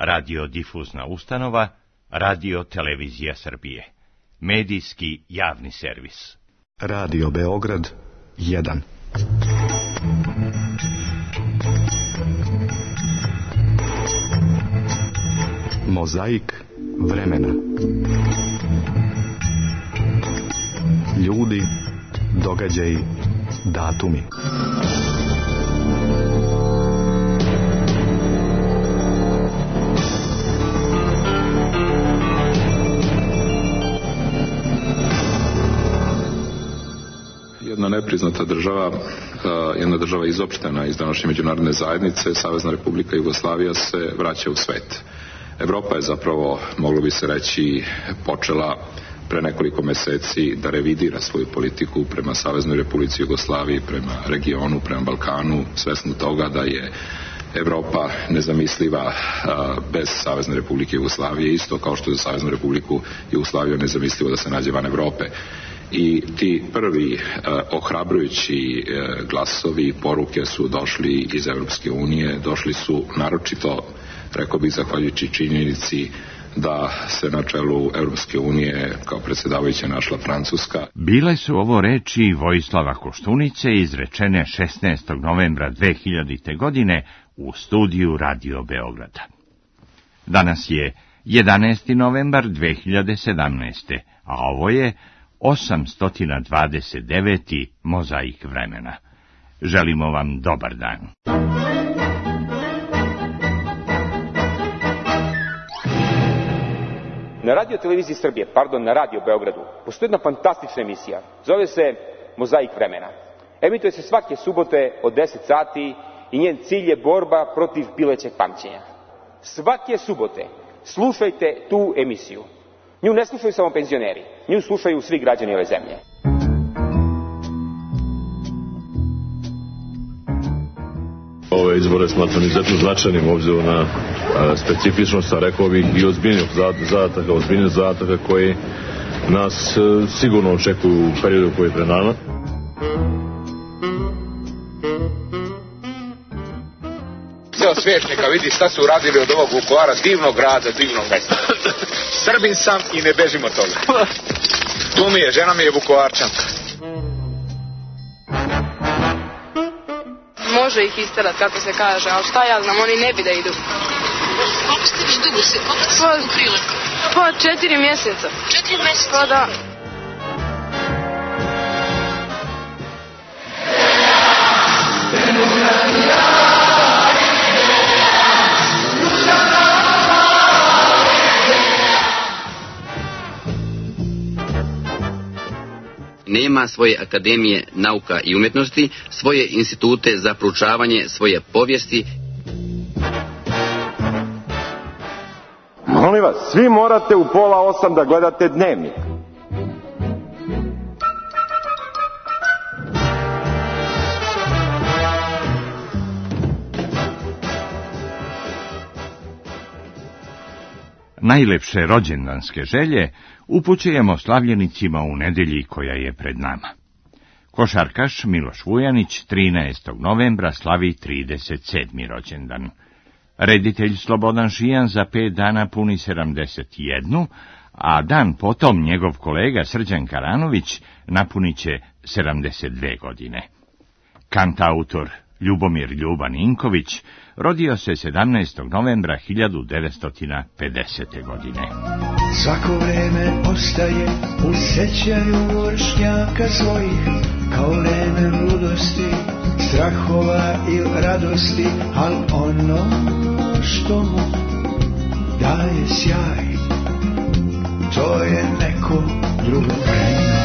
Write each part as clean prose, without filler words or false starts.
radiodifuzna ustanova, Radio Televizija Srbije. Medijski javni servis. Radio Beograd 1. Mozaik vremena. Ljudi, događaji, datumi. Jedna nepriznata država, jedna država izopštena iz današnje međunarodne zajednice, Savezna Republika Jugoslavija, se vraća u svet. Evropa je zapravo, moglo bi se reći, počela pre nekoliko meseci da revidira svoju politiku prema Saveznoj Republici Jugoslaviji, prema regionu, prema Balkanu, svesno toga da je Evropa nezamisliva bez Savezne Republike Jugoslavije, isto kao što je za Saveznu Republiku Jugoslaviju nezamislivo da se nađe van Evrope. I ti prvi ohrabrujući glasovi i poruke su došli iz Evropske unije, došli su naročito, rekao bih, zahvaljujući činjenici da se na čelu Evropske unije kao predsjedavajuća našla Francuska. Bile su ovo reči Vojislava Koštunice izrečene 16. novembra 2000. godine u studiju Radio Beograda. Danas je 11. novembar 2017. a ovo je 829. Mozaik vremena. Želimo vam dobar dan. Na Radio Televiziji Srbije, na Radio Beogradu, postoji jedna fantastična emisija. Zove se Mozaik vremena. Emituje se svake subote od 10 sati i njen cilj je borba protiv pilećeg pamćenja. Svake subote slušajte tu emisiju. Nju ne slušaju samo penzioneri, nju slušaju svi građani ove zemlje. Ove izbore smatram izuzetno značajnim obzirom na specifičnost, a rekao bih i ozbiljnih zadataka koji nas sigurno očekuju u periodu koji je pred nama. Ceo svijet neka vidi šta su uradili od ovog Vukovara, divnog grada, divnog mesta. Srbin sam i ne bežim od toga. Tu mi je, žena mi je Vukovarčanka. Može ih isterat, kako se kaže, ali šta ja znam, oni ne bi da idu. Koliko ste već dugo se, koliko ste se ukrili? Pa 4 mjeseca. 4 mjeseca? Pa da. Nema svoje akademije nauka i umjetnosti, svoje institute za proučavanje svoje povijesti. Molim vas, svi morate u 7:30 da gledate Dnevnik. Najlepše rođendanske želje upućujemo slavljenicima u nedelji koja je pred nama. Košarkaš Miloš Vujanić 13. novembra slavi 37. rođendan. Reditelj Slobodan Šijan za 5 dana puni 71, a dan potom njegov kolega Srđan Karanović napunit će 72 godine. Kantautor Ljubomir Ljuban Inković rodio se 17. novembra 1950. godine. Svako vreme ostaje u sećanju vršnjaka svojih, kao vreme ludosti, strahova i radosti, al ono što mu daje sjaj, to je neko drugo vreme.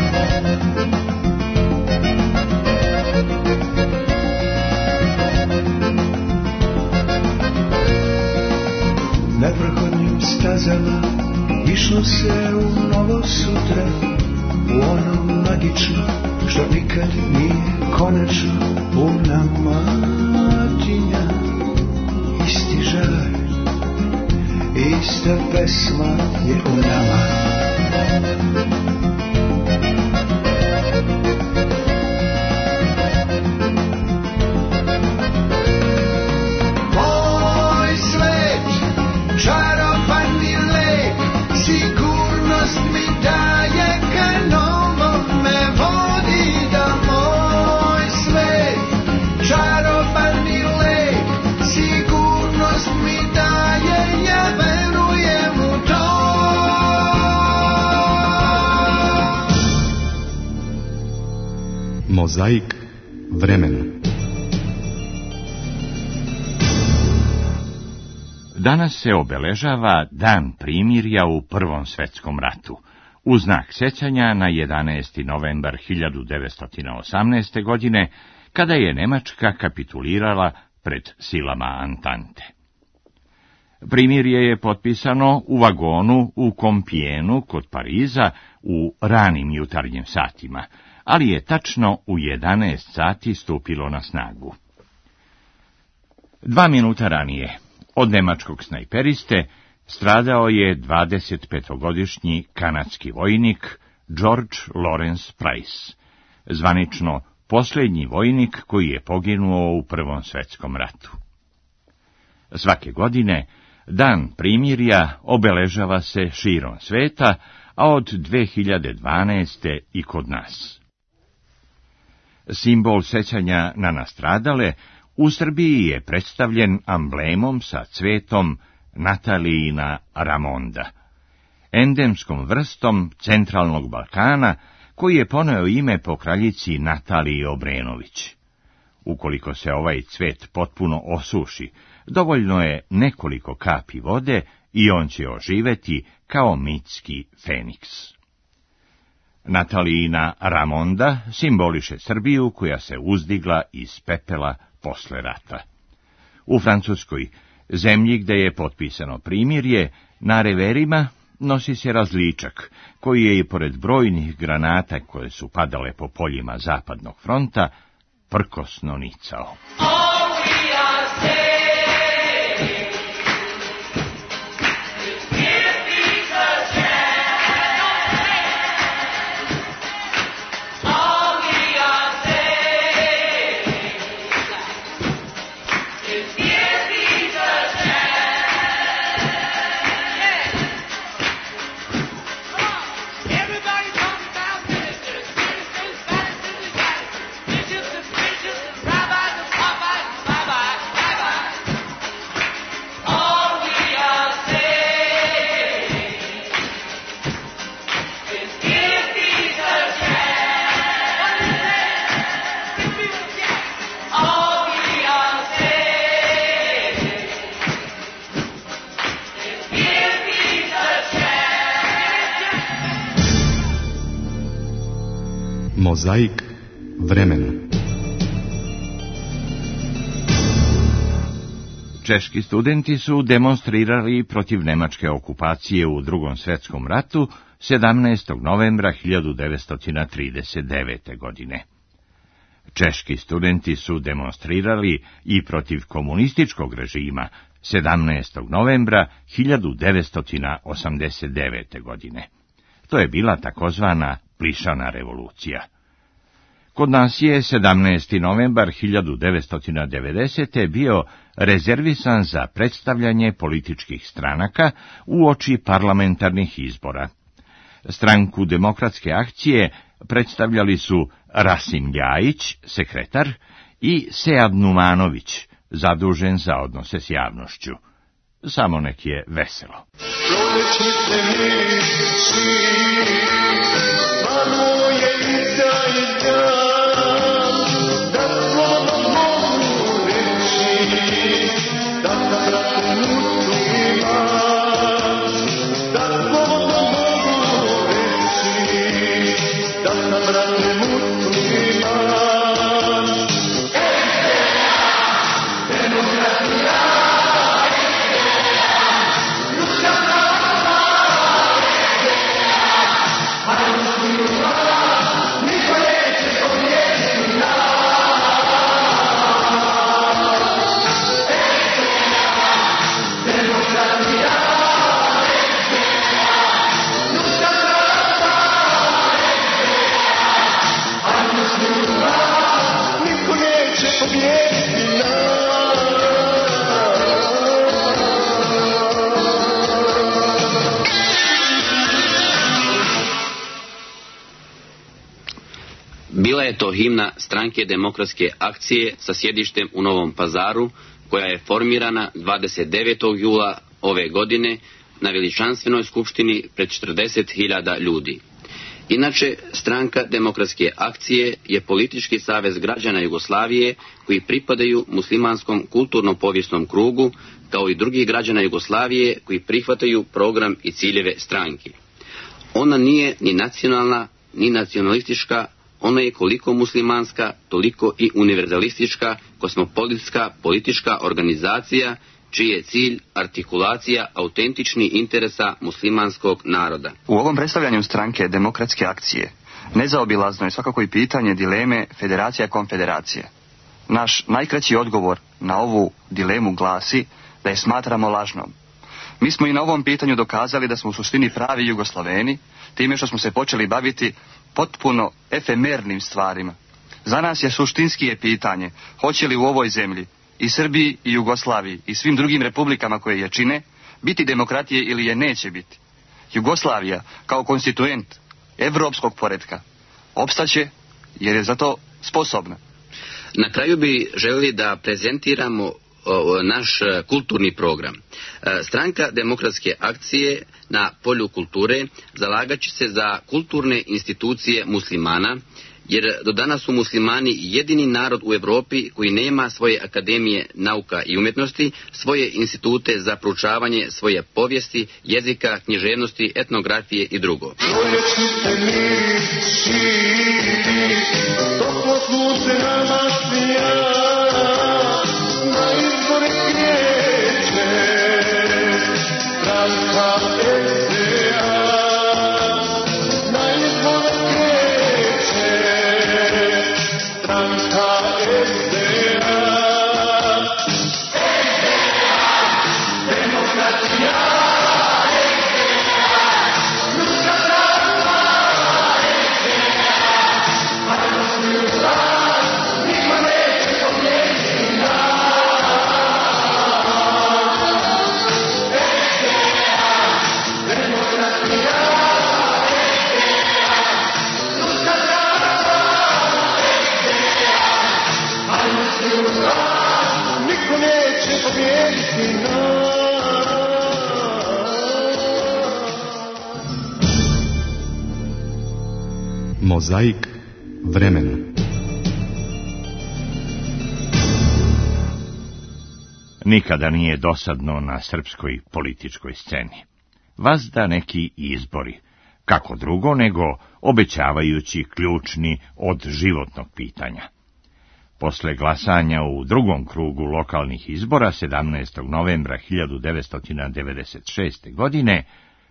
Neprohodnim stazama išlo se u novo sutra, u ono magično što nikad nije konačno. Puna matinja, isti žar, ista pesma je u nama. Moj svet Mozaik vremena. Danas se obeležava Dan primirja u Prvom svetskom ratu, u znak sećanja na 11. novembar 1918. godine, kada je Nemačka kapitulirala pred silama Antante. Primirje je potpisano u vagonu u Kompijenu kod Pariza u ranim jutarnjim satima, ali je tačno u 11 sati stupilo na snagu. 2 minuta ranije, od nemačkog snajperiste, stradao je 25-godišnji kanadski vojnik George Lawrence Price, zvanično posljednji vojnik koji je poginuo u Prvom svetskom ratu. Svake godine, Dan primirja obeležava se širom sveta, a od 2012. i kod nas. Simbol sećanja na nastradale u Srbiji je predstavljen amblemom sa cvetom Natalijina Ramonda, endemskom vrstom centralnog Balkana, koji je poneo ime po kraljici Nataliji Obrenović. Ukoliko se ovaj cvet potpuno osuši, dovoljno je nekoliko kapi vode i on će oživeti kao mitski feniks. Natalijina Ramonda simboliše Srbiju koja se uzdigla iz pepela posle rata. U Francuskoj, zemlji gde je potpisano primirje, na reverima nosi se različak, koji je i pored brojnih granata koje su padale po poljima zapadnog fronta, prkosno nicao. Mozaik vremena. Češki studenti su demonstrirali protiv nemačke okupacije u Drugom svetskom ratu 17. novembra 1939. godine. Češki studenti su demonstrirali i protiv komunističkog režima 17. novembra 1989. godine. To je bila takozvana plišana revolucija. Kod nas je 17. novembar 1990. bio rezervisan za predstavljanje političkih stranaka uoči parlamentarnih izbora. Stranku Demokratske akcije predstavljali su Rasim Ljajić, sekretar, i Sead Numanović, zadužen za odnose s javnošću. Samo nek je veselo. Bila je to himna Stranke Demokratske akcije sa sjedištem u Novom Pazaru, koja je formirana 29. jula ove godine na veličanstvenoj skupštini pred 40.000 ljudi. Inače, Stranka demokratske akcije je politički savez građana Jugoslavije koji pripadaju muslimanskom kulturno-povijesnom krugu, kao i drugih građana Jugoslavije koji prihvataju program i ciljeve stranke. Ona nije ni nacionalna, ni nacionalistička, ona je koliko muslimanska, toliko i univerzalistička, kosmopolitska, politička organizacija, čiji je cilj artikulacija autentičnih interesa muslimanskog naroda. U ovom predstavljanju Stranke demokratske akcije nezaobilazno je svakako i pitanje dileme federacija-konfederacije. Naš najkraći odgovor na ovu dilemu glasi da je smatramo lažnom. Mi smo i na ovom pitanju dokazali da smo u suštini pravi Jugoslaveni, time što smo se počeli baviti potpuno efemernim stvarima. Za nas je suštinski je pitanje hoće li u ovoj zemlji i Srbiji i Jugoslaviji i svim drugim republikama koje je čine biti demokratije ili je neće biti. Jugoslavija kao konstituent evropskog poretka opstaće jer je za to sposobna. Na kraju bi želeli da prezentiramo naš kulturni program. Stranka demokratske akcije na polju kulture zalagat će se za kulturne institucije muslimana, jer do danas su muslimani jedini narod u Europi koji nema svoje akademije nauka i umjetnosti, svoje institute za proučavanje svoje povijesti, jezika, književnosti, etnografije i drugo. Mozaik vremena. Nikada nije dosadno na srpskoj političkoj sceni. Vazda neki izbori, kako drugo nego obećavajući ključni od životnog pitanja. Posle glasanja u drugom krugu lokalnih izbora 17. novembra 1996. godine,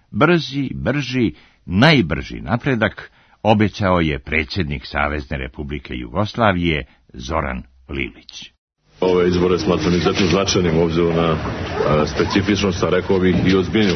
brži, najbrži napredak obećao je predsjednik Savezne Republike Jugoslavije Zoran Lilić. Ove izbore smatram izuzetno značajnim obzirom na specifičnost, rekao bih, i ozbiljnost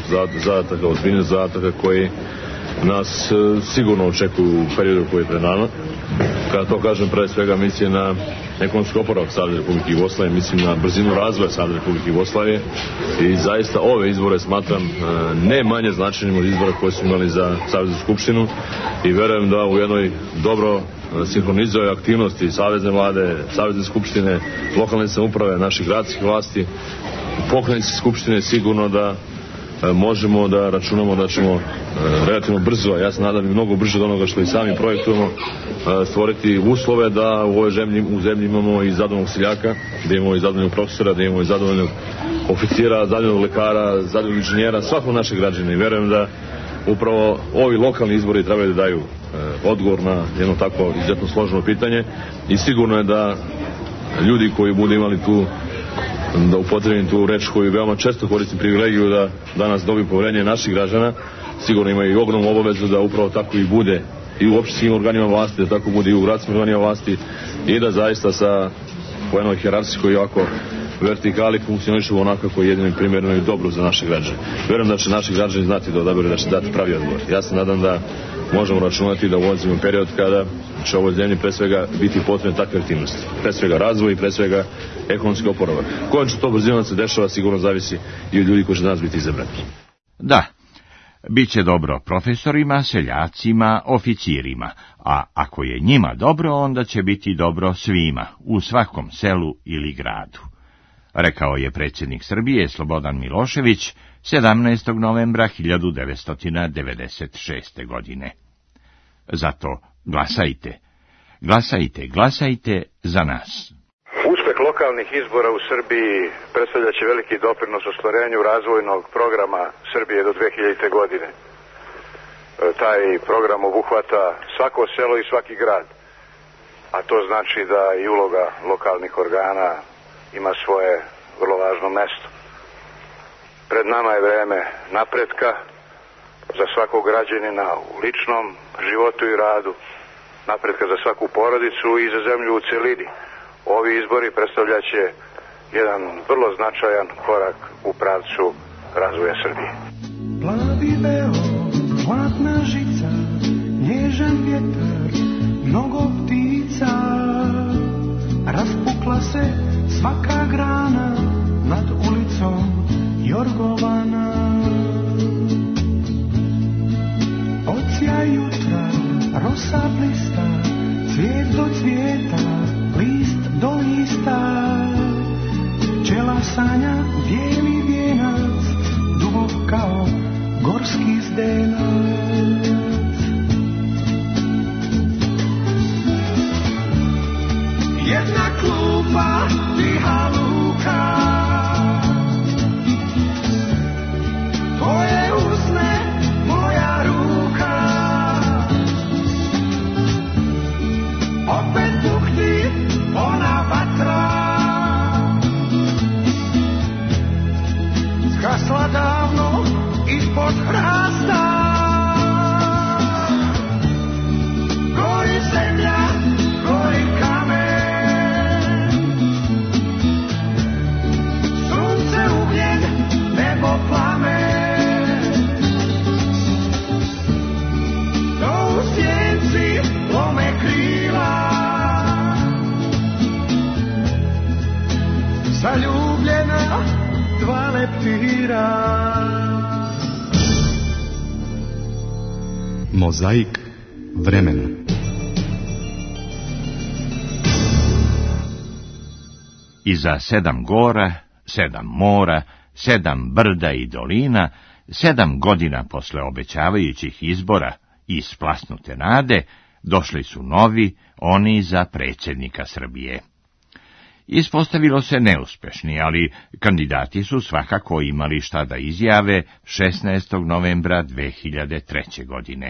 zadataka koji nas sigurno očekuju u periodu koji je pred nama. Kada to kažem, pre svega mislim na ekonomski oporavak Savezne Republike Jugoslavije, mislim na brzinu razvoja Savezne Republike Jugoslavije i zaista ove izbore smatram ne manje značajnim od izbora koje su imali za Saveznu skupštinu i verujem da u jednoj dobro sinhronizuje aktivnosti Savezne vlade, Savezne skupštine, lokalne samouprave, naših gradskih vlasti, pokrajinske skupštine, sigurno da možemo da računamo da ćemo relativno brzo, ja se nadam i mnogo brže od onoga što i sami projektujemo, stvoriti uslove da u ovoj zemlji imamo i zadovoljnog seljaka, da imamo i zadovoljnog profesora, da imamo i zadovoljnog oficira, zadovoljnog lekara, zadovoljnog inženjera, svakog našeg građana i verujem da upravo ovi lokalni izbori trebaju da daju odgovor na jedno tako izuzetno složeno pitanje i sigurno je da ljudi koji budu imali tu, da upotrebim tu reč koju veoma često koristim privilegiju, da danas dobiju poverenje naših građana, sigurno imaju i ogromnu obavezu da upravo tako i bude i u opštinskim organima vlasti, da tako bude i u gradskim organima vlasti i da zaista sa po jednoj hijerarhijskoj i ovako vertikali funkcionišu onako koji je jedino i primjerno i dobro za naše građane. Verujem da će naši građani znati da odaberu, da će dati pravi odgovor. Ja se nadam da možemo računati da ulazimo period kada će ovoj zemlji pre svega biti potrebne takve aktivnosti. Pre svega razvoj i pre svega ekonomski oporavak. Kojom će to brzinom se dešava sigurno zavisi i od ljudi koji će danas biti izabrani. Da, bit će dobro profesorima, seljacima, oficirima, a ako je njima dobro, onda će biti dobro svima, u svakom selu ili gradu, rekao je predsjednik Srbije Slobodan Milošević 17. novembra 1996. godine. Zato glasajte. Glasajte, glasajte za nas. Uspeh lokalnih izbora u Srbiji predstavljaće veliki doprinos ostvarenju razvojnog programa Srbije do 2000. godine. Taj program obuhvata svako selo i svaki grad, a to znači da i uloga lokalnih organa ima svoje vrlo važno mesto. Pred nama je vreme napretka za svakog građanina u ličnom životu i radu, napretka za svaku porodicu i za zemlju u celini. Ovi izbori predstavljaće jedan vrlo značajan korak u pravcu razvoja Srbije. Plavi veo, zlatna žica, nježan vjetar, mnogo ptica, raspukla se svaka grana nad ulicom Jorgovana. Od sjaj jutra, rosa blista, cvijet do cvijeta, list do lista, pčela sanja bijeli vijenac, dubok kao gorski zdenac. Jedna klupa, tiha luka, tvoje usne, moja ruka, opet bukti ona vatra, zgasla davno ispod hrasta, gori zemlja, gori kamen, sunce, ugljen, nebo, plamen, to u sjenci lome krila, zaljubljena dva leptira. Mozaik vremena. Iza 7 gora, 7 mora, 7 brda i dolina, 7 godina posle obećavajućih izbora i splasnute nade, došli su novi, oni za predsjednika Srbije. Ispostavilo se neuspešni, ali kandidati su svakako imali šta da izjave 16. novembra 2003. godine.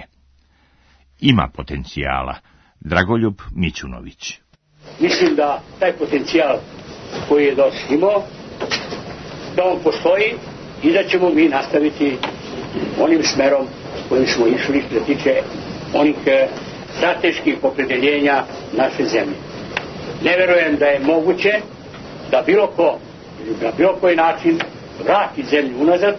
Ima potencijala. Dragoljub Mićunović. Mislim da taj potencijal koji je DOS imao, da on postoji i da ćemo mi nastaviti onim smerom kojim smo išli što tiče onih strateških opredeljenja naše zemlje. Ne verujem da je moguće da bilo ko, na bilo koji način vrati zemlju unazad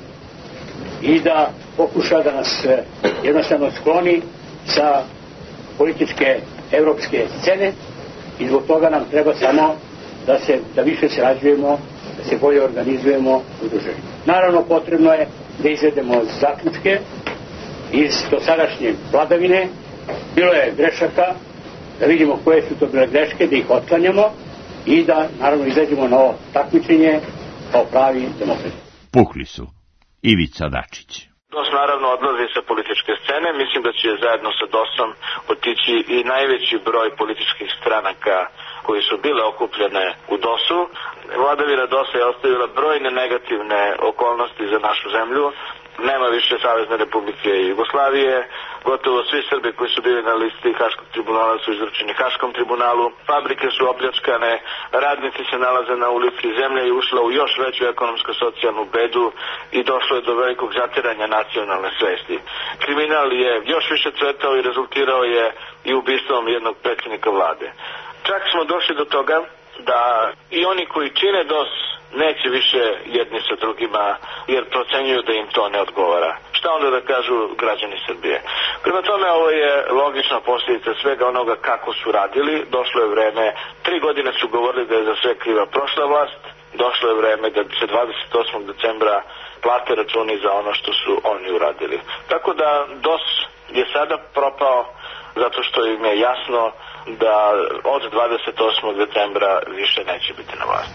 i da pokuša da nas jednostavno skloni sa političke evropske scene i zbog toga nam treba samo da više sarađujemo, da se bolje organizujemo u državi. Naravno potrebno je da izvedemo zaključke iz dosadašnje vladavine, bilo je grešaka, da vidimo koje su to bile greške, da ih otklanjamo i da naravno izađemo na ovo takmičenje kao pravi demokrati. Pukli su Ivica Dačić. DOS naravno odlazi sa političke scene, mislim da će zajedno sa DOS-om otići i najveći broj političkih stranaka koji su bile okupljene u DOS-u. Vladavina DOS-a je ostavila brojne negativne okolnosti za našu zemlju. Nema više Savezne Republike Jugoslavije, gotovo svi Srbi koji su bili na listi Haškog tribunala su izručeni Haškom tribunalu, fabrike su opljačkane, radnici se nalaze na ulici, zemlja je ušla u još veću ekonomsko-socijalnu bedu i došlo je do velikog zatiranja nacionalne svesti. Kriminal je još više cvetao i rezultirao je i ubistvom jednog predsjednika vlade. Čak smo došli do toga da i oni koji čine DOS neće više jedni sa drugima, jer procenjuju da im to ne odgovara. Šta onda da kažu građani Srbije? Prema tome, ovo je logična posljedica svega onoga kako su radili. Došlo je vreme, 3 godine su govorili da je za sve kriva prošla vlast, došlo je vreme da se 28. decembra plate računi za ono što su oni uradili. Tako da DOS je sada propao zato što im je jasno da od 28. decembra više neće biti na vlasti.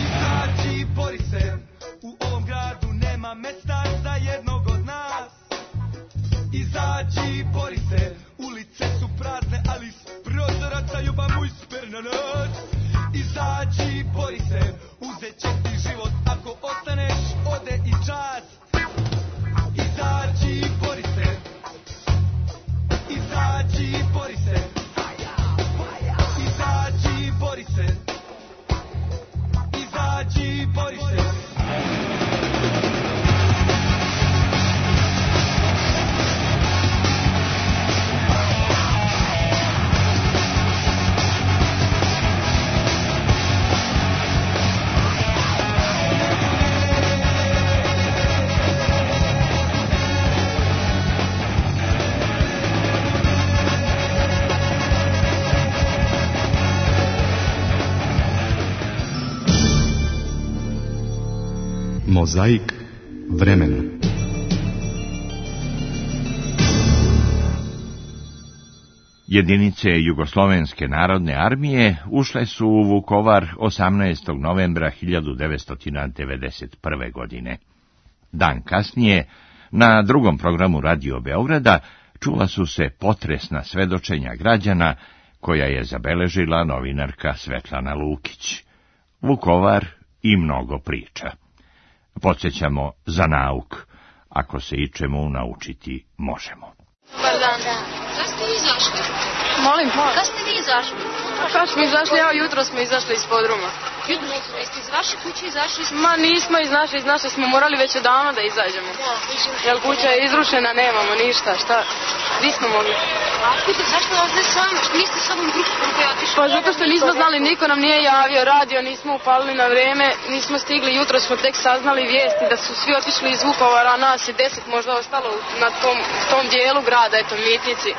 Bori se, u ovom gradu nema mesta za jednog od nas. Izađi, bori se, ulice Mozaik vremena. Jedinice Jugoslovenske narodne armije ušle su u Vukovar 18. novembra 1991. godine. Dan kasnije, na drugom programu Radio Beograda, čula su se potresna svedočenja građana koja je zabeležila novinarka Svetlana Lukić. Vukovar i mnogo priča. Podsjećamo za nauk, ako se ičemu naučiti možemo. Dobar dan. Kad ste vi izašli? Molim? Kad ste vi izašli? Kad smo izašli, evo jutro smo izašli iz podruma. Jutro ste iz vaše kuće izašli? Ma nismo iz naše smo morali već odavno da izađemo. Jer kuća je izrušena, nemamo ništa, šta? Gdje smo mogli? A kuće, zašto vas ne s vama? Što niste s ovom grupom koja je otišla? Pa zato što nismo znali, niko nam nije javio, radio, nismo upalili na vreme, nismo stigli, jutro smo tek saznali vijesti da su svi otišli iz Vukovara, a nas je 10 možda ostalo na tom dijelu grada, eto, Mitnici.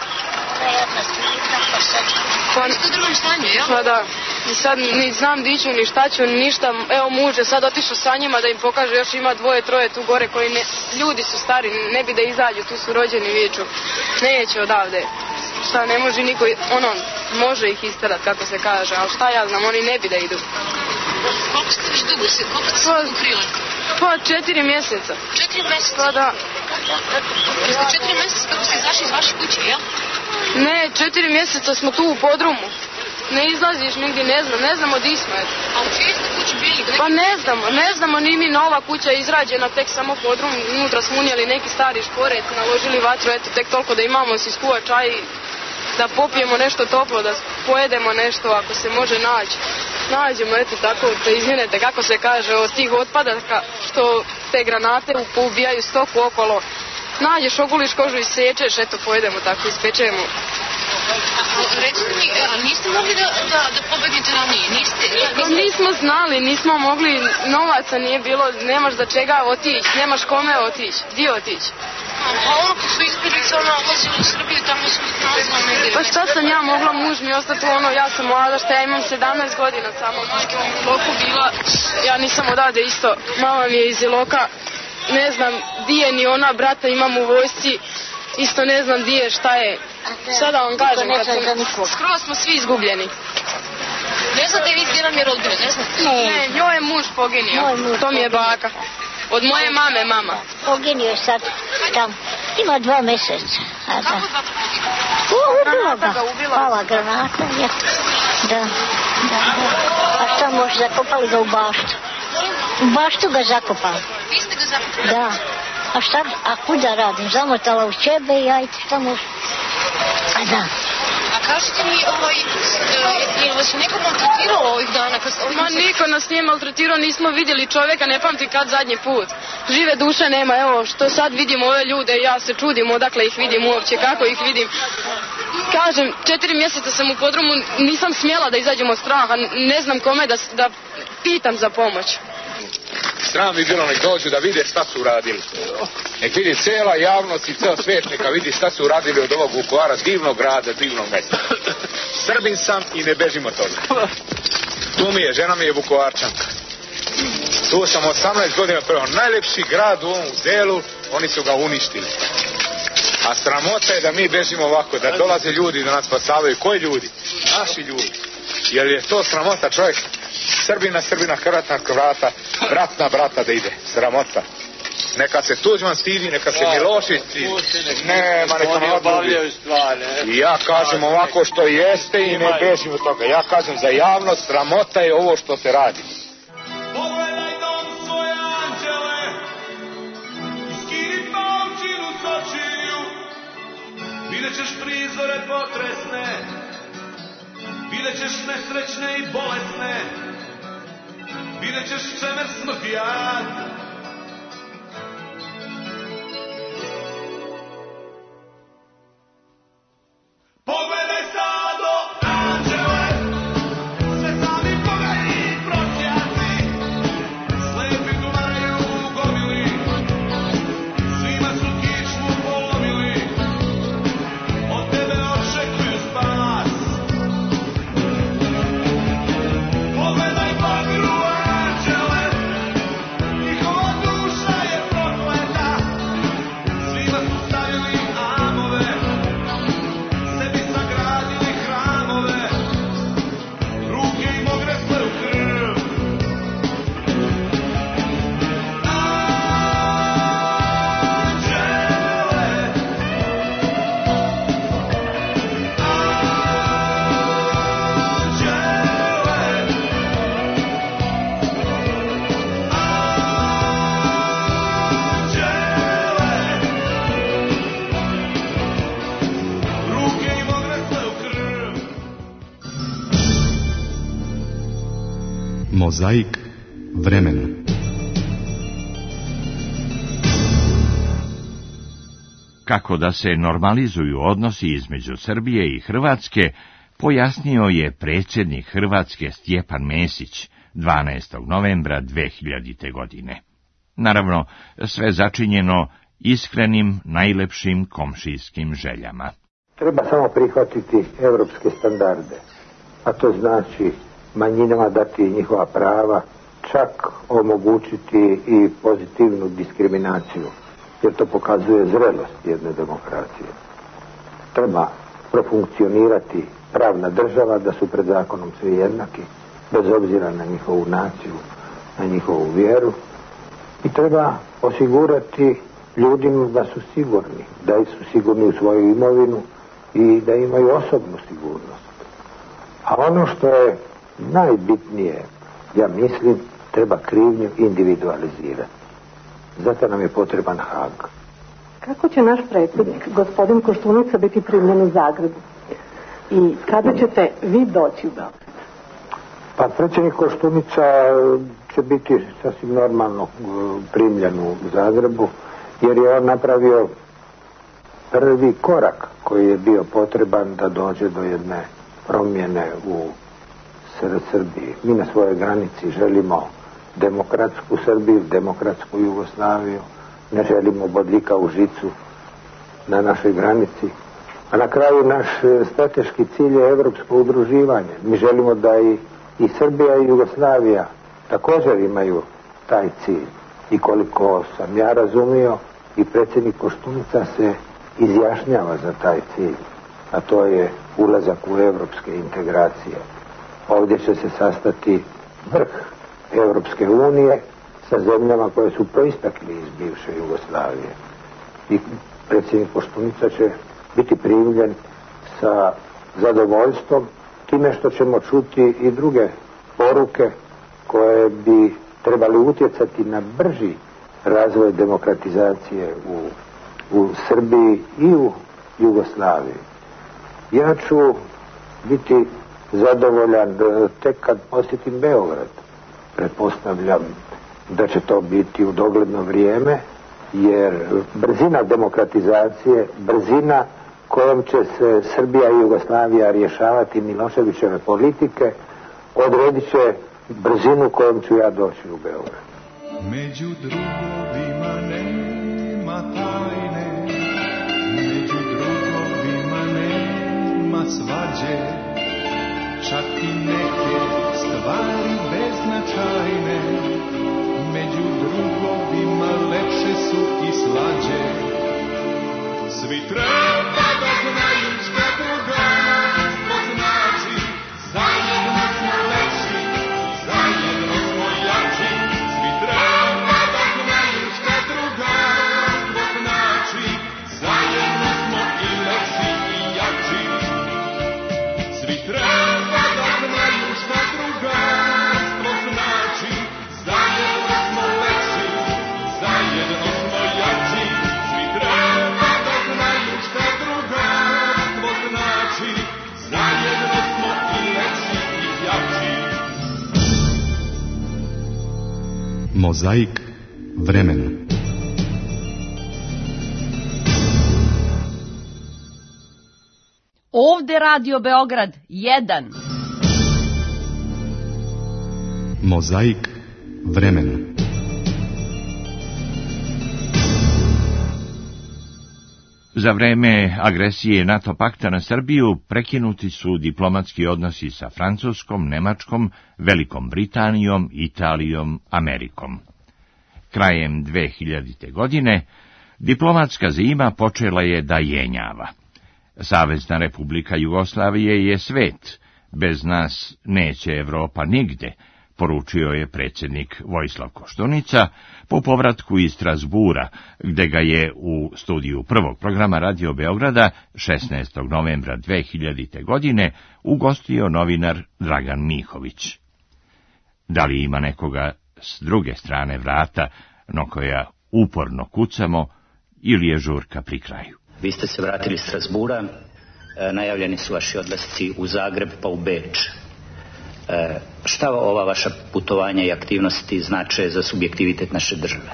Pa ste u drugom stanju, jel? Pa da. I sad ni znam di ću, ni šta ću, ni ništa. Evo muž je sad otišao sa njima da im pokaže, još ima 2-3 tu gore koji ljudi su stari, ne bi da izađu, tu su rođeni, viču. Neće odavde. Šta, ne može niko, može ih isterat, kako se kaže, ali šta ja znam, oni ne bi da idu. Koliko ste već dugo se, koliko ste u priletu? Pa 4 mjeseca. 4 mjeseca? Pa da. Jeste 4 mjeseca kako ste izašli iz vaše kuće, jel? Ne, 4 mjeseca smo tu u podrumu. Ne izlaziš nigdje, ne znamo di smo. A u čijoj ste kući bili? Pa ne znamo, ni mi, nova kuća je izrađena, tek samo podrum, unutra smo unijeli neki stari šporec, naložili vatru, eto tek toliko da imamo si skuva čaj, da popijemo nešto toplo, da pojedemo nešto ako se može naći. Nađemo, eto tako, da izvinete kako se kaže, od tih otpadaka što te granate poubijaju stoku okolo. Nađeš, oguliš kožu i sečeš, eto pojedemo tako, ispečemo. Recite mi, niste mogli da pobegnete ranije? Nismo znali, nismo mogli, novaca nije bilo, nemaš za čega otići, nemaš kome otići, gdje otići. A ono ko su izbjeglice, odlazili u Srbiju, tamo su nalazili negdje. Pa šta sam ja mogla, muž mi ostati ja sam mlada, šta ja imam 17 godina samo, majka mi u Iloku bila, ja nisam odavde isto, mama mi je iz Iloka, ne znam di je ni ona, brata imam u vojsci, isto ne znam di je, šta je. Šta da vam kažem, skroz smo svi izgubljeni. Ne znate vi gdje nam je rodbina, ne znate? Ne, njoj je muž poginio, to mi je baka. Od moje mame, mama. Poginio je sad tam, ima 2 mjeseca. Kako ubila ga? Pala granata, ja. Da. A šta može, zakopali ga u baštu. U baštu ga zakopali. Vi ste ga zakopali? Da. A šta, a kuda radim? Zamotala u čebe i ajte, šta može? A da. A kažete mi, je vas neko maltretiralo ovih dana? Ma niko nas nije maltretirao, nismo vidjeli čovjeka, ne pamti kad zadnji put. Žive duše nema, evo što sad vidim ove ljude, ja se čudim odakle ih vidim uopće, kako ih vidim. Kažem, 4 mjeseca sam u podrumu, nisam smjela da izađem od straha, ne znam kome da pitam za pomoć. Sram bi bilo nek dođu da vide šta su uradili. Nek vidi cijela javnost i ceo svijet neka vidi šta su uradili od ovog Vukovara, divnog grada, divnog mjesta. Srbin sam i ne bežim od toga. Tu mi je, žena mi je Vukovarčanka. Tu sam 18 godina prvo. Najljepši grad u ovom delu, oni su ga uništili. A sramota je da mi bežimo ovako, da dolaze ljudi da nas spasavaju. Koji ljudi? Naši ljudi. Jer je to sramota, čovjek Srbina, Hrvat na Hrvata, brat na brata da ide. Sramota. Neka se Tuđman stidi, neka se Milošić stidi. Nema, neka ne odlubi. I ja kažem ovako što jeste i ne bežim od toga. Ja kažem za javnost, sramota je ovo što se radi. Pogledaj dom svoje anđele, iskini paučinu s očiju, vidjet ćeš prizore potresne, vidjet ćeš nesrećne i bolesne, vidjet ćeš čemer smrti jad. Pogledaj stado anđele, sve sami pogledaj prosjaci, slepi dumaraju u gomili, svima su kičmu polomili, od tebe očekuju spas. Pogledaj bagru anđele, njihov Mozaik vremena. Kako da se normalizuju odnosi između Srbije i Hrvatske, pojasnio je predsjednik Hrvatske Stjepan Mesić 12. novembra 2000. godine. Naravno, sve začinjeno iskrenim, najlepšim komšijskim željama. Treba samo prihvatiti evropske standarde, a to znači manjinama dati njihova prava, čak omogućiti i pozitivnu diskriminaciju, jer to pokazuje zrelost jedne demokracije. Treba profunkcionirati pravna država, da su pred zakonom svi jednaki, bez obzira na njihovu naciju, na njihovu vjeru, i treba osigurati ljudima da su sigurni, da su sigurni u svoju imovinu i da imaju osobnu sigurnost. A ono što je najbitnije, ja mislim, treba krivnju individualizirati. Zato nam je potreban Hag. Kako će naš predsjednik, gospodin Koštunica, biti primljen u Zagrebu? I kada ćete vi doći u Beograd? Pa predsjednik Koštunica će biti sasvim normalno primljen u Zagrebu, jer je on napravio prvi korak koji je bio potreban da dođe do jedne promjene u Srbiji. Mi na svojoj granici želimo demokratsku Srbiju, demokratsku Jugoslaviju, ne želimo bodljika u žicu na našoj granici. A na kraju naš strateški cilj je evropsko udruživanje. Mi želimo da i Srbija i Jugoslavija također imaju taj cilj. I koliko sam ja razumio, i predsjednik Koštunica se izjašnjava za taj cilj, a to je ulazak u evropske integracije. Ovdje će se sastati vrh Evropske unije sa zemljama koje su proistekli iz bivše Jugoslavije. I predsjednik Koštunica će biti primljen sa zadovoljstvom, time što ćemo čuti i druge poruke koje bi trebali utjecati na brži razvoj demokratizacije u Srbiji i u Jugoslaviji. Ja ću biti zadovoljan tek kad posjetim Beograd. Pretpostavljam da će to biti u dogledno vrijeme, jer brzina demokratizacije, brzina kojom će se Srbija i Jugoslavija rješavati Miloševićeve politike, odredit će brzinu kojom ću ja doći u Beograd. Među drugovima nema tajne, među drugovima nema svađe, čak i neke stvari beznačajne, među drugovima lepše su i slađe. Svi treba da znaju šta drugarstvo znači, zajedno smo lepši, zajedno smo jači. Svi treba da znaju šta drugarstvo znači, zajedno smo i lepši i jači. Svi treba da znaju šta drugarstvo znači, zajedno smo lepši, zajedno smo jači. Svi treba da znaju šta drugarstvo znači, zajedno smo i lepši i jači. Mozaik vremena. Ovde Radio Beograd 1. Mozaik vremena. Za vreme agresije NATO pakta na Srbiju prekinuti su diplomatski odnosi sa Francuskom, Nemačkom, Velikom Britanijom, Italijom, Amerikom. Krajem 2000. godine diplomatska zima počela je da jenjava. Savezna Republika Jugoslavije je svet, bez nas neće Evropa nigde, poručio je predsjednik Vojislav Koštunica po povratku iz Strasbura, gde ga je u studiju prvog programa Radio Beograda 16. novembra 2000. godine ugostio novinar Dragan Mihović. Da li ima nekoga s druge strane vrata, no koja uporno kucamo, ili je žurka pri kraju? Vi ste se vratili iz Strasbura, najavljeni su vaši odlasci u Zagreb pa u Beč. Šta ova vaša putovanja i aktivnosti znače za subjektivitet naše države?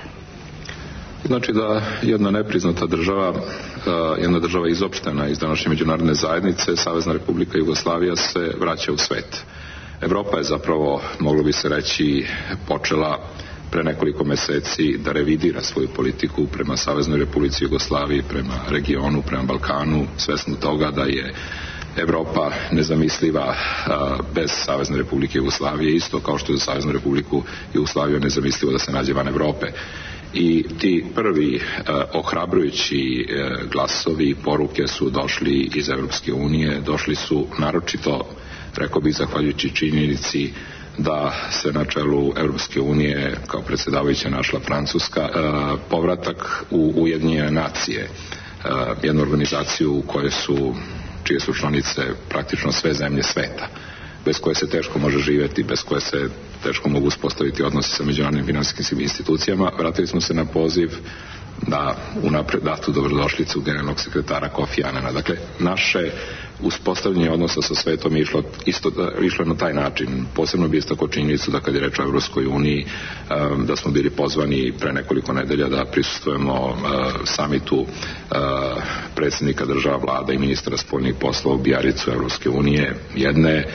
Znači da jedna nepriznata država, jedna država izopštena iz današnje međunarodne zajednice, Savezna Republika Jugoslavija, se vraća u svet. Evropa je zapravo, moglo bi se reći, počela pre nekoliko meseci da revidira svoju politiku prema Saveznoj Republici Jugoslaviji, prema regionu, prema Balkanu, svesno toga da je Evropa nezamisliva bez Savezne Republike Jugoslavije, isto kao što je za Saveznu Republiku Jugoslaviju nezamislivo da se nađe van Evrope. I ti prvi ohrabrujući glasovi i poruke su došli iz Evropske unije, došli su naročito, rekao bih, zahvaljujući činjenici da se na čelu Evropske unije kao predsjedavajuća našla Francuska, povratak u Ujedinjene nacije, jednu organizaciju u kojoj čije su članice praktično sve zemlje sveta, bez koje se teško može živjeti, bez koje se teško mogu uspostaviti odnosi sa međunarodnim finansijskim institucijama. Vratili smo se na poziv da unapred datu dobrodošlicu generalnog sekretara Kofi Anana. Dakle, naše uspostavljanje odnosa sa svetom je išlo na taj način. Posebno bi istakao činjenicu da kad je reč o Evropskoj uniji, da smo bili pozvani pre nekoliko nedelja da prisustvujemo samitu predsjednika država, vlada i ministra spoljnih poslova u Bijaricu Evropske unije, jedne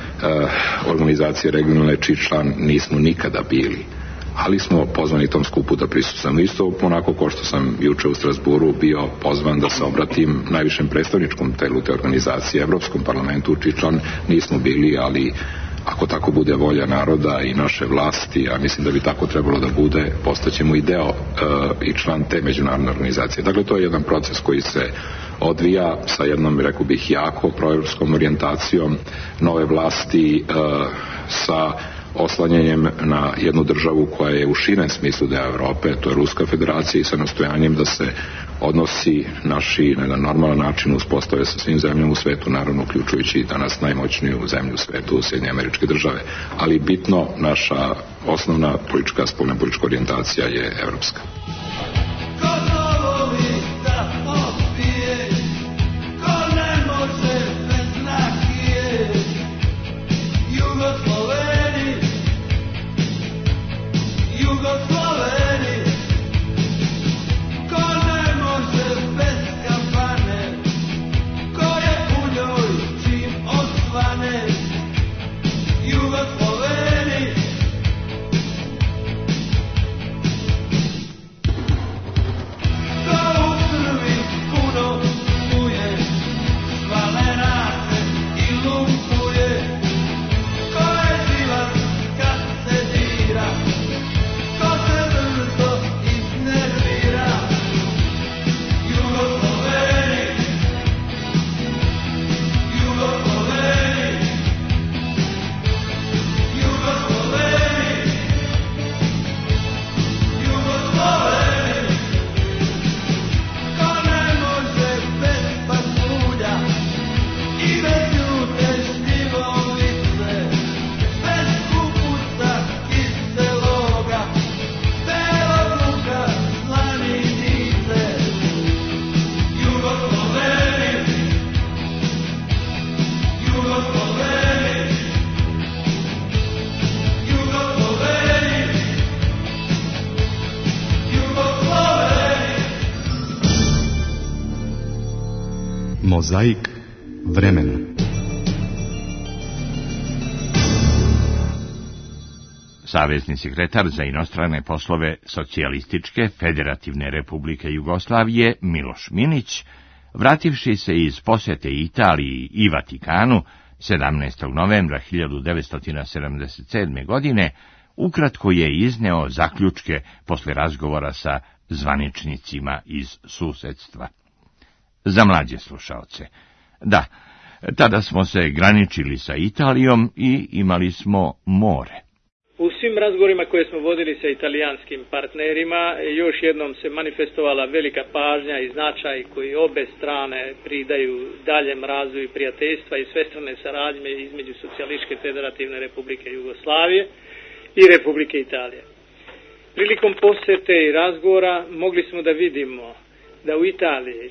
organizacije regionalne čiji član nismo nikada bili, ali smo pozvani tom skupu da prisustvujemo. Isto onako kao što sam juče u Strasburu bio pozvan da se obratim najvišem predstavničkom telu te organizacije, Evropskom parlamentu, čiji član nismo bili, ali ako tako bude volja naroda i naše vlasti, a mislim da bi tako trebalo da bude, postaćemo i deo i član te međunarodne organizacije. Dakle, to je jedan proces koji se odvija sa jednom, rekao bih, jako proevropskom orijentacijom nove vlasti, sa oslanjanjem na jednu državu koja je u širem smislu deo Evrope, to je Ruska federacija, i sa nastojanjem da se odnosi naši na jedan normalan način uspostave sa svim zemljama u svetu, naravno uključujući danas najmoćniju zemlju u svetu, Sjedinjene Američke Države. Ali bitno, naša osnovna politička, spoljna politička orijentacija je evropska. Mozaik vremena. Savezni sekretar za inostrane poslove Socijalističke Federativne Republike Jugoslavije Miloš Minić, vrativši se iz posjete Italiji i Vatikanu 17. novembra 1977. godine, ukratko je izneo zaključke posle razgovora sa zvaničnicima iz susedstva. Za mlađe slušaoce. Da, tada smo se graničili sa Italijom i imali smo more. U svim razgovorima koje smo vodili sa italijanskim partnerima, još jednom se manifestovala velika pažnja i značaj koji obe strane pridaju daljem razvoju prijateljstva i svestrane saradnje između Socijalističke Federativne Republike Jugoslavije i Republike Italije. Prilikom posjete i razgovora mogli smo da vidimo da u Italiji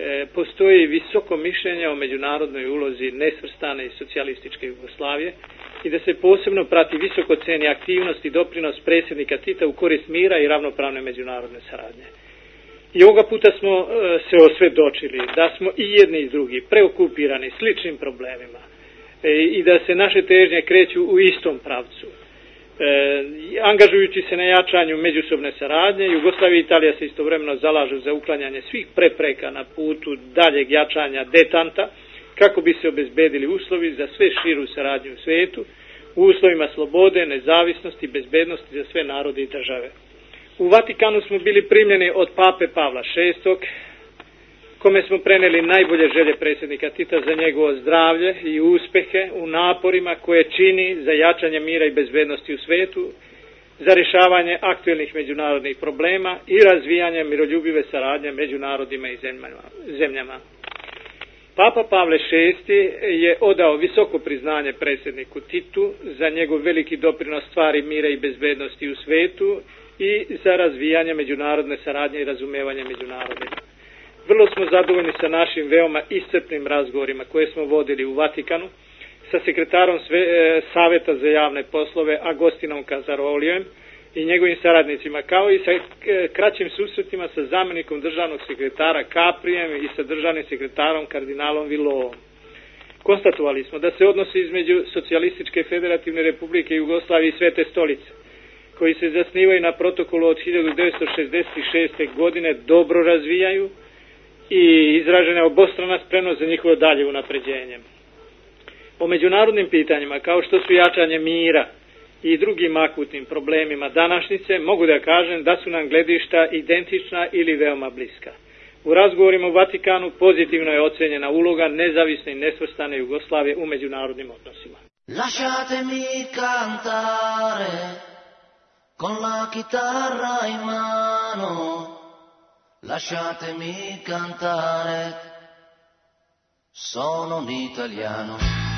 postoji visoko mišljenje o međunarodnoj ulozi nesvrstane i socijalističke Jugoslavije i da se posebno prati visoko ceni aktivnost i doprinos predsjednika Tita u korist mira i ravnopravne međunarodne saradnje. I ovoga puta smo se osvjedočili da smo i jedni i drugi preokupirani sličnim problemima i da se naše težnje kreću u istom pravcu. Angažujući se na jačanju međusobne saradnje, Jugoslavija i Italija se istovremeno zalažu za uklanjanje svih prepreka na putu daljeg jačanja detanta, kako bi se obezbedili uslovi za sve širu saradnju u svijetu, u uslovima slobode, nezavisnosti i bezbednosti za sve narode i države. U Vatikanu smo bili primljeni od pape Pavla VI, kome smo preneli najbolje želje predsjednika Tita za njegovo zdravlje i uspjehe u naporima koje čini za jačanje mira i bezbednosti u svijetu, za rješavanje aktuelnih međunarodnih problema i razvijanje miroljubive saradnje među narodima i zemljama. Papa Pavle VI je odao visoko priznanje predsjedniku Titu za njegov veliki doprinos stvari mira i bezbednosti u svijetu i za razvijanje međunarodne saradnje i razumijevanje među narodima. Vrlo smo zadovoljni sa našim veoma iscrpnim razgovorima koje smo vodili u Vatikanu sa sekretarom Savjeta za javne poslove Agostinom Kazarolijem i njegovim saradnicima, kao i sa kraćim susretima sa zamjenikom državnog sekretara Caprijem i sa državnim sekretarom kardinalom Vilovom. Konstatovali smo da se odnosi između Socijalističke federativne republike Jugoslavije i Svete stolice, koji se zasnivaju na protokolu od 1966. godine, dobro razvijaju i izražena obostrana spremnost za njihovo dalje unapređenje. O međunarodnim pitanjima, kao što su jačanje mira i drugim akutnim problemima današnjice, mogu da kažem da su nam gledišta identična ili veoma bliska. U razgovorima u Vatikanu pozitivno je ocenjena uloga nezavisne i nesvrstane Jugoslavije u međunarodnim odnosima. Lasciatemi cantare con la chitarra in mano, lasciatemi cantare, sono un italiano.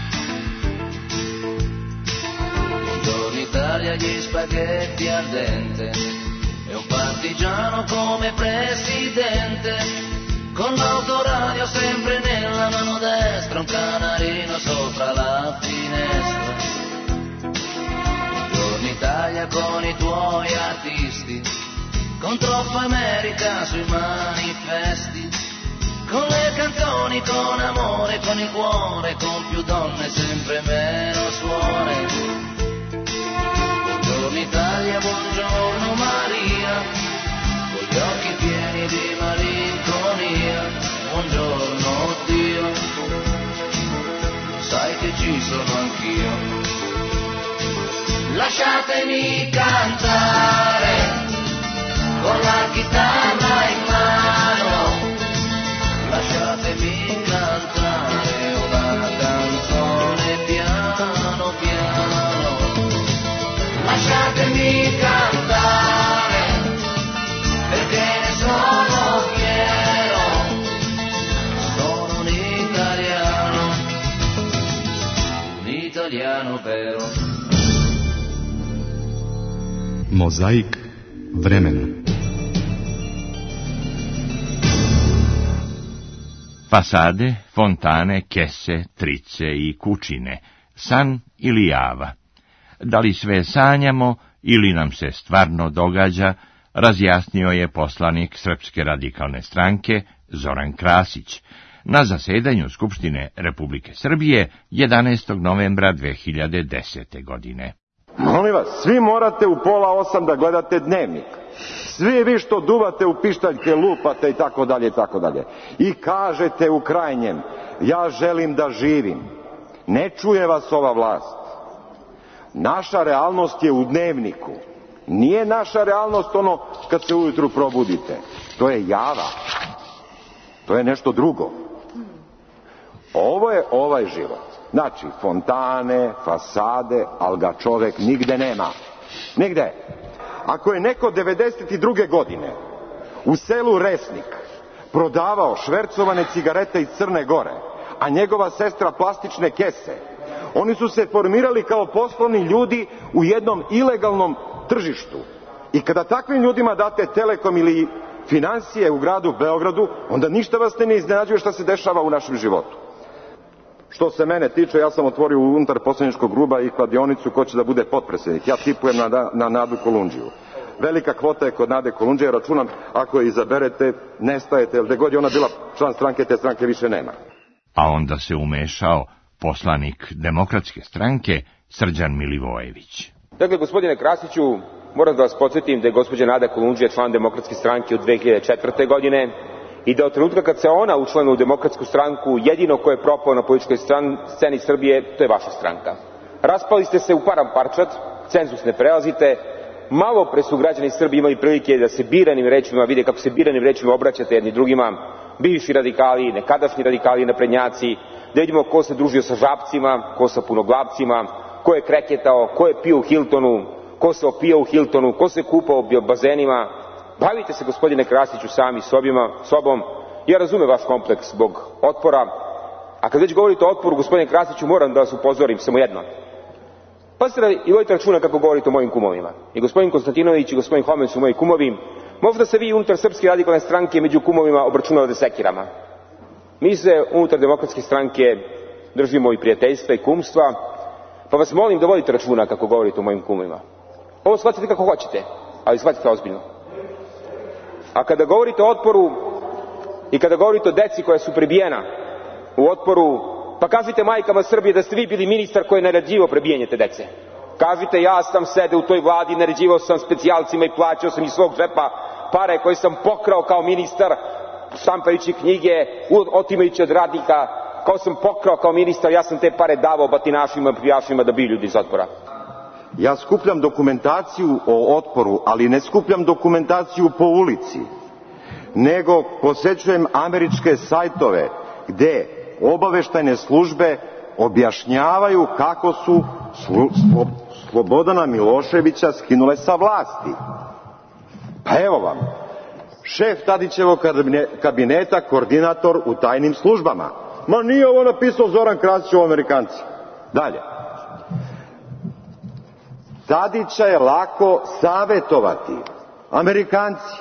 Buongiorno Italia, gli spaghetti al dente, e un partigiano come presidente, con l'autoradio sempre nella mano destra, un canarino sopra la finestra. Buongiorno Italia con i tuoi artisti, con troppa America sui manifesti, con le canzoni, con amore, con il cuore, con più donne, sempre meno suore. Buongiorno Italia, buongiorno Maria, con gli occhi pieni di malinconia. Buongiorno Dio, sai che ci sono anch'io. Lasciatemi cantare con la chitarra in mano, lasciatemi cantare una canzone piano piano, lasciatemi cantare perché ne sono fiero, sono un italiano vero. Mozaik vremena. Fasade, fontane, kese, trice i kućine, san ili java. Da li sve sanjamo ili nam se stvarno događa, razjasnio je poslanik Srpske radikalne stranke Zoran Krasić na zasedanju Skupštine Republike Srbije 11. novembra 2010. godine. Molim vas, svi morate u 7:30 da gledate Dnevnik. Svi vi što duvate u pištaljke, lupate i tako dalje i tako dalje. I kažete u krajnjem, ja želim da živim. Ne čuje vas ova vlast. Naša realnost je u Dnevniku. Nije naša realnost ono kad se ujutru probudite. To je java. To je nešto drugo. Ovo je ovaj život. Znači, fontane, fasade, ali ga čovek nigde nema. Nigde. Ako je neko 92. godine u selu Resnik prodavao švercovane cigarete iz Crne Gore, a njegova sestra plastične kese, oni su se formirali kao poslovni ljudi u jednom ilegalnom tržištu. I kada takvim ljudima date Telekom ili financije u gradu Beogradu, onda ništa vas ne iznenađuje šta se dešava u našem životu. Što se mene tiče, ja sam otvorio unutar poslaničkog gruba i kladionicu ko će da bude potpredsjednik. Ja tipujem na Nadu Kolundžiju. Velika kvota je kod Nade Kolundžije, računam, ako je izaberete, nestajete, jer gde god je ona bila član stranke, te stranke više nema. A onda se umešao poslanik Demokratske stranke Srđan Milivojević. Dakle, gospodine Krasiću, moram da vas podsjetim da je gospođa Nada Kolundžija član Demokratske stranke od 2004. godine i da od trenutka kad se ona učlana u Demokratsku stranku, jedino ko je propao na političkoj sceni Srbije, to je vaša stranka. Raspali ste se u param parčad, cenzus ne prelazite, malo pre su građani Srbije imali prilike da se biranim rečima vide kako se biranim rečima obraćate jedni drugima, bivši radikali, nekadašnji radikali, naprednjaci, da vidimo ko se družio sa žabcima, ko sa punoglavcima, ko je kreketao, ko je pio u Hiltonu, ko se opio u Hiltonu, ko se kupao u bazenima. Bavite se, gospodine Krasiću, sami sobom. Ja razumem vaš kompleks zbog otpora, a kad već govorite o otporu, gospodine Krasiću, moram da vas upozorim samo jedno. Pazite i vodite računa kako govorite o mojim kumovima. I gospodin Konstantinović i gospodin Homen su moji kumovi. Možda se vi unutar Srpske radikalne stranke među kumovima obračunavate sekirama. Mi se unutar Demokratske stranke držimo i prijateljstva i kumstva, pa vas molim da vodite računa kako govorite o mojim kumovima. Ovo shvatite kako hoćete, ali shvatite ozbiljno. A kada govorite o otporu i kada govorite o deci koja su prebijena u otporu, pa kažite majkama Srbije da ste vi bili ministar koji je naređivao prebijanje te dece. Kažite, ja sam sede u toj vladi, naređivao sam specijalcima i plaćao sam iz svog džepa pare koje sam pokrao kao ministar, štampajući knjige, otimajući od radnika, kao sam pokrao kao ministar, ja sam te pare davao batinašima i prijašima da bi ljudi iz otpora. Ja skupljam dokumentaciju o otporu, ali ne skupljam dokumentaciju po ulici, nego posećujem američke sajtove gde obaveštajne službe objašnjavaju kako su Slobodana Miloševića skinule sa vlasti. Pa evo vam, šef Tadićevog kabineta, koordinator u tajnim službama. Ma nije ovo napisao Zoran Krasić, ovo Amerikanci. Dalje. Tadića je lako savetovati. Amerikanci.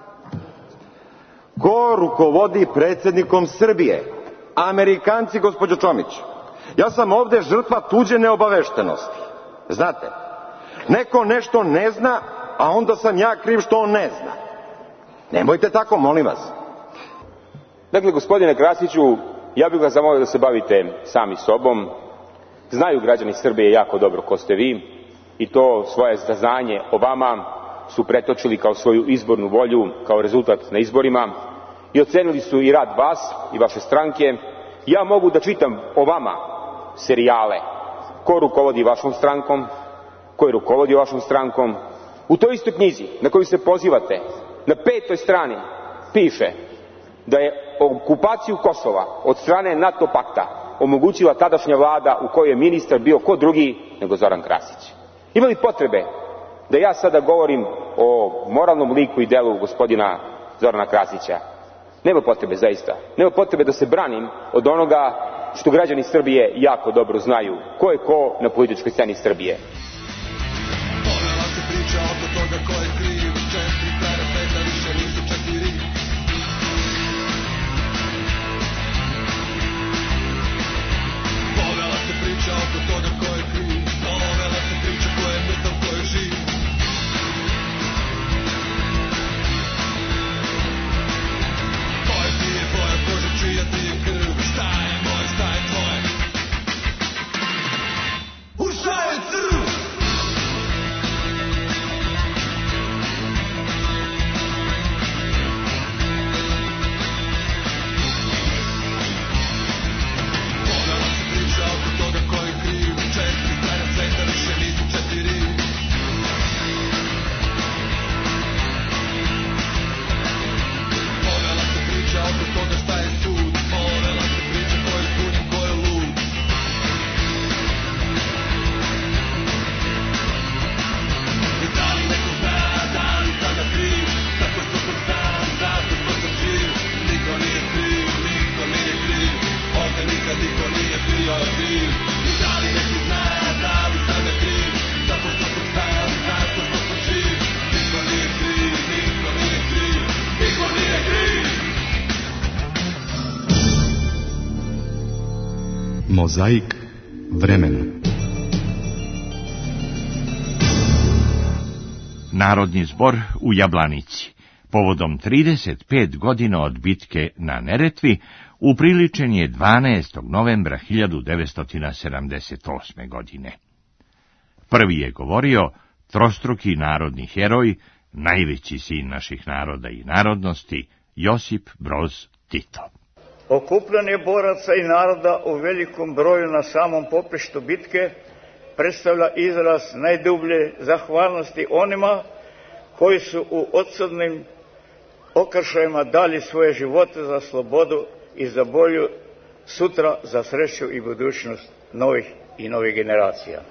Ko rukovodi predsjednikom Srbije? Amerikanci, gospođo Čomić. Ja sam ovde žrtva tuđe neobaveštenosti. Znate, neko nešto ne zna, a onda sam ja kriv što on ne zna. Nemojte tako, molim vas. Dakle, gospodine Krasiću, ja bih vas zamolio da se bavite sami sobom. Znaju građani Srbije jako dobro ko ste vi i to svoje saznanje o vama su pretočili kao svoju izbornu volju, kao rezultat na izborima i ocenili su i rad vas i vaše stranke. Ja mogu da čitam o vama serijale. Ko rukovodi vašom strankom, ko je rukovodio vašom strankom. U toj istoj knjizi na koju se pozivate, na 5. strani piše da je okupaciju Kosova od strane NATO pakta omogućila tadašnja vlada u kojoj je ministar bio ko drugi nego Zoran Krasić. Ima li potrebe da ja sada govorim o moralnom liku i delu gospodina Zorana Krasića? Nema potrebe, zaista. Nema potrebe da se branim od onoga što građani Srbije jako dobro znaju. Ko je ko na političkoj sceni Srbije. Povela se priča oko toga ko je kriv, 4 perefeta više nisu 4. Povela se priča oko toga ko je kriv, povela se priča ko je mrtav, ko je živ. Koje ti je boja kože, čija ti je krv, šta je moje, šta je tvoje? Ušao je crv! Mozaik vremena. Narodni zbor u Jablanici, povodom 35 godina od bitke na Neretvi, upriličen je 12. novembra 1978. godine. Prvi je govorio trostruki narodni heroj, najveći sin naših naroda i narodnosti, Josip Broz Tito. Okupljanje boraca i naroda u velikom broju na samom poprištu bitke predstavlja izraz najdublje zahvalnosti onima koji su u odsudnim okršajima dali svoje živote za slobodu i za bolju sutra, za sreću i budućnost novih generacija.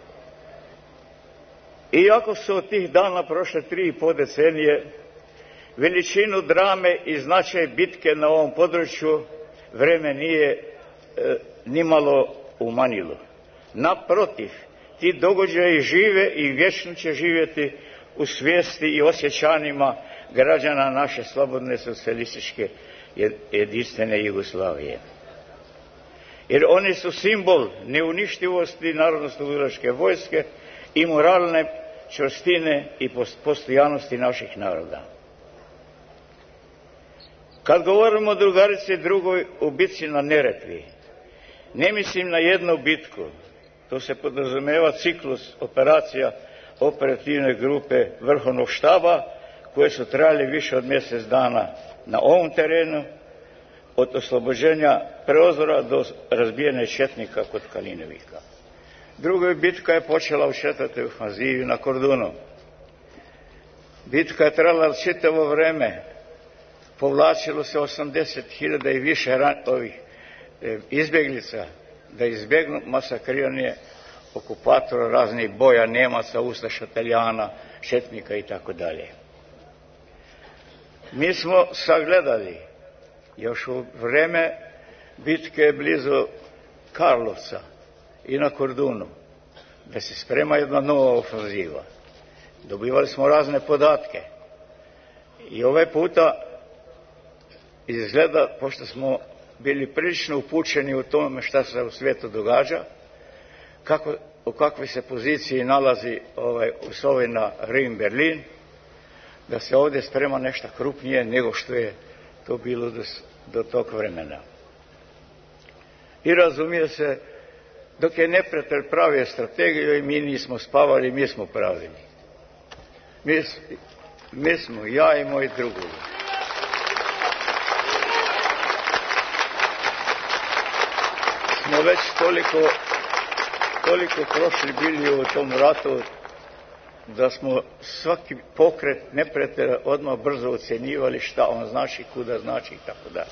Iako su od tih dana prošle 3,5 decenije, veličinu drame i značaj bitke na ovom području vreme nije nimalo umanjilo. Naprotiv, ti događaji žive i vječno će živjeti u svijesti i osjećanjima građana naše slobodne socijalističke jedinstvene Jugoslavije. Jer oni su simbol neuništivosti narodnooslobodilačke vojske i moralne čvrstine i postojanosti naših naroda. Kad govorimo o drugarici drugoj u bitci na Neretvi, ne mislim na jednu bitku, to se podrazumijeva ciklus operacija operativne grupe Vrhovnog štaba, koje su trajale više od mjesec dana na ovom terenu, od oslobođenja Preozora do razbijene četnika kod Kalinovika. Druga bitka je počela u 4. ofanzivi na Kordunu. Bitka je trajala čitavo vreme, povlačilo se 80.000 i više izbjeglica da izbjegnu masakriranje okupatora raznih boja, Nemaca, Ustaša, Talijana, četnika i tako dalje. Mi smo sagledali još u vreme bitke blizu Karlovca i na Kordunu da se sprema jedna nova ofanziva. Dobivali smo razne podatke i ovaj puta izgleda, pošto smo bili prilično upućeni u tome šta se u svijetu događa, u kakvoj se poziciji nalazi osovina Rim-Berlin, da se ovdje sprema nešto krupnije nego što je to bilo do tog vremena. I razumije se, dok je neprijatelj pravio strategiju i mi nismo spavali, mi smo pravili. Mi smo, ja i moji drugovi. Smo već toliko prošli bili u tom ratu da smo svaki pokret neprijatelja odmah brzo ocjenjivali šta on znači, kuda znači i tako dalje.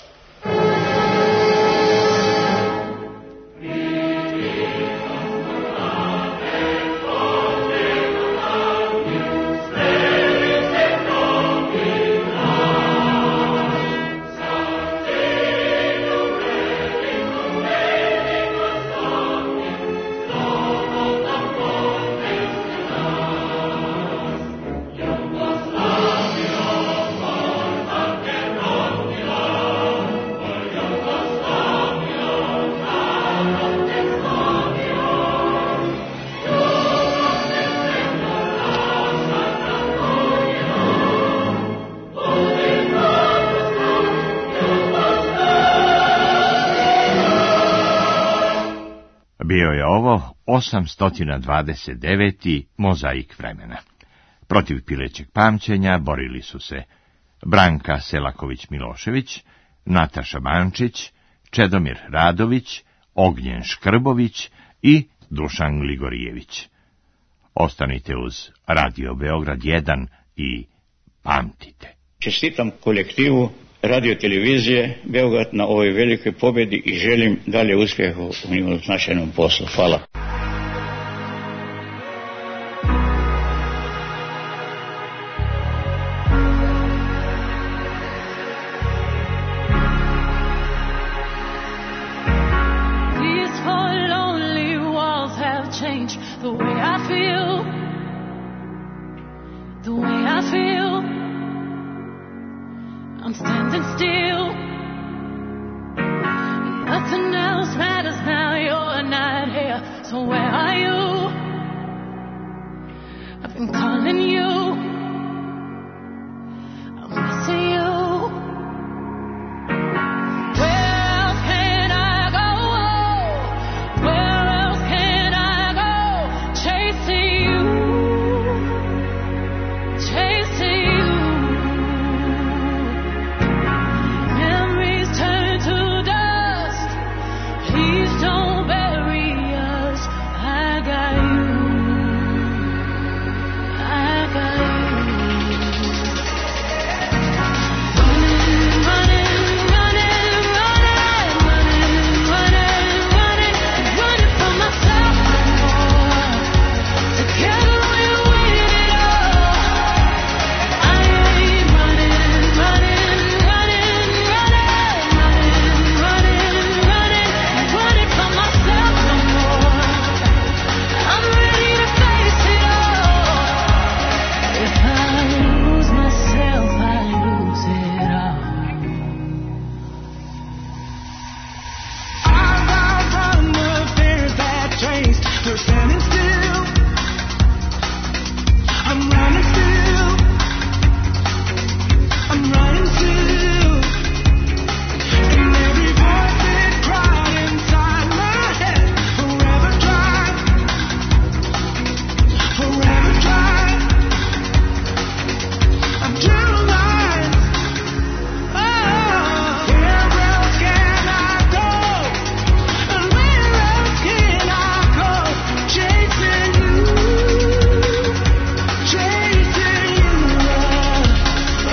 Bio je ovo 829. mozaik vremena. Protiv pilećeg pamćenja borili su se Branka Selaković-Milošević, Nataša Bančić, Čedomir Radović, Ognjen Škrbović i Dušan Gligorijević. Ostanite uz Radio Beograd 1 i pamtite. Čestitam kolektivu radio televizije Beograd na ovoj velikoj pobjedi i želim dalje uspjeha u njihovom značajnom poslu. Hvala. I'm standing still. Nothing else matters now. You're So where are you? I've been calling you. I'm missing you. Where else can I go? Where else can I go? Chasing you. Chasing you. Memories turn to dust. Please don't bury us. I got you. I got you. Running, running, running, running, running, running, running for myself no more. Together we'll win it all. I ain't running, running, running, running, running, running, running, running for myself no more. I'm ready to face it all. If I lose myself, I lose it all. Eyes out from the fears that chase. They're standing still. I'm running still. I'm running still. And every voice that cried inside my head. Forever try. Forever try. I'm too blind. Oh, where else can I go? And where else can I go? Chasing you. Chasing you. Oh,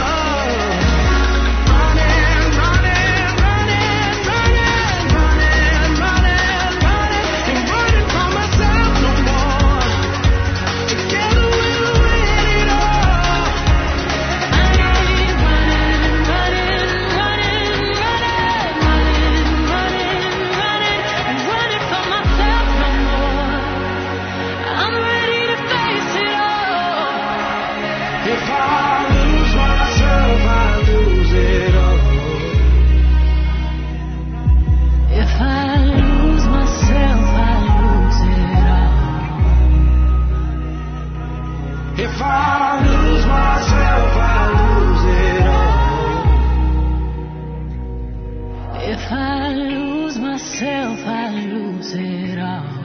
running, running, running, running, running, running, running, and running for myself no more. Together we'll win it all. I ain't running, running, running, running, running, running, running, and running for myself no more. I'm ready to face it all. If I lose myself, I lose it all. If I lose myself, I lose it all. If I lose myself, I lose it all. If I lose myself, I lose it all.